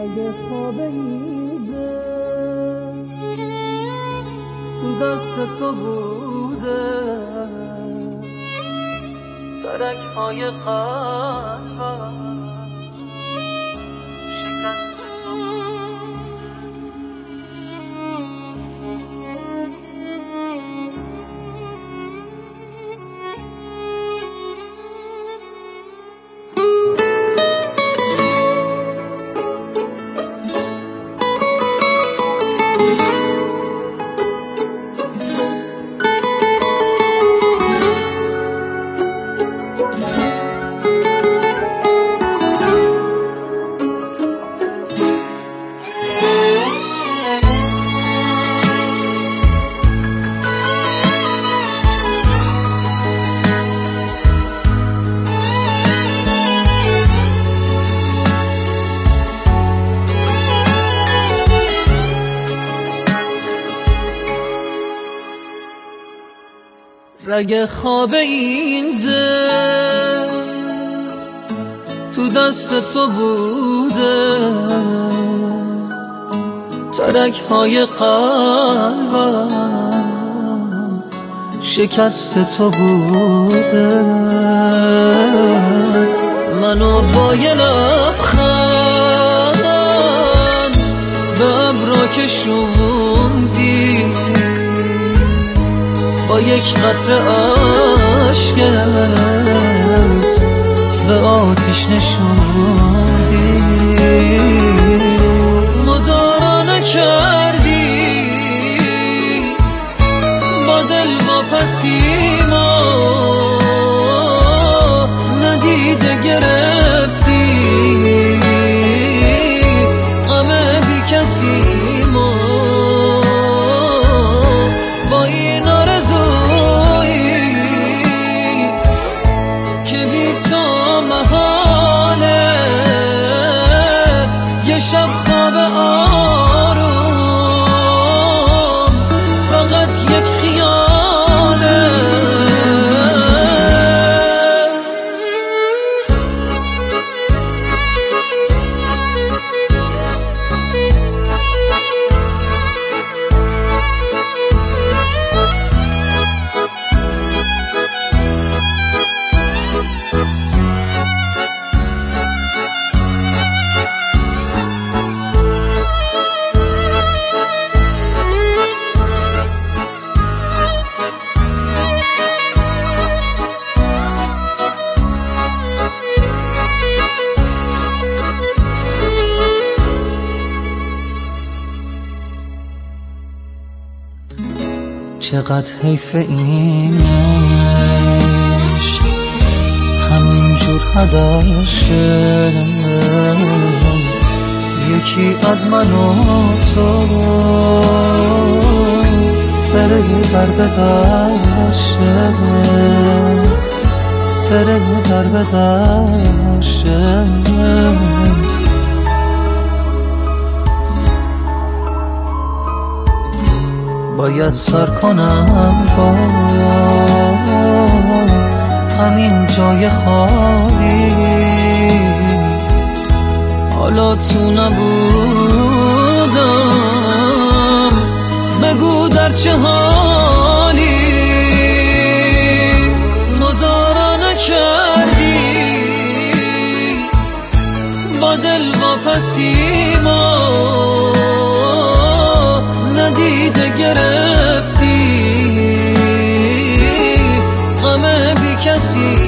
رگ خوابیده تو دست تو بوده، ترک‌های قلبم شکست تو بوده. رگ خواب این دل تو دست تو بوده، ترک‌های قلبم شکست تو بوده. منو با یه لبخند به ابرا کشوندی، با یک قطره اشکت به آتیش نشوندی. مدارا نکردی با دل واپسیما، ندیده گرفتی غم بی کسی ما. با این آرزویی که بی تو محاله، یه شب خواب آروم فقط یک خیاله. چقدر حیف اینش همینجور هدر شه، یکی از من و تو بره در به در شه، بره در به در شه. باید سر کنم با همین جای خالی، حالا تو نبودم بگو در چه حالی. مدارا نکردی با دل واپسیما، ندیده گرفتی غم بی کسی